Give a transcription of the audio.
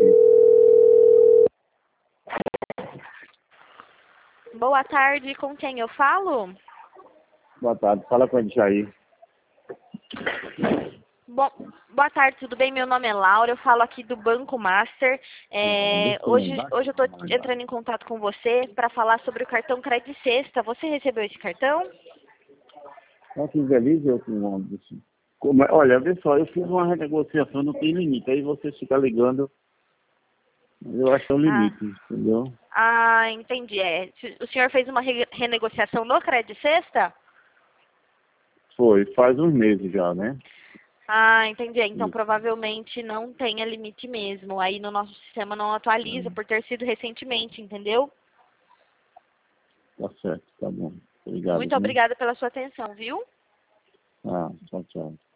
Boa tarde, com quem eu falo? Boa tarde, fala com a Jair. Bom, boa tarde, tudo bem? Meu nome é Laura, eu falo aqui do Banco Master. Hoje eu estou entrando em contato com você para falar sobre o cartão Crédito Sexta. Você recebeu esse cartão? Não fiz feliz eu com ônibus. Olha, vê só, eu fiz uma renegociação, não tem limite. Aí você fica ligando, eu acho que é um limite, entendeu? Entendi. O senhor fez uma renegociação no Crédito Sexta? Foi, faz uns meses já, né? Entendi. Então, Isso. provavelmente não tenha limite mesmo. Aí no nosso sistema não atualiza por ter sido recentemente, entendeu? Tá certo, tá bom. Obrigado, Muito viu? obrigada pela sua atenção, viu? Tchau, tchau.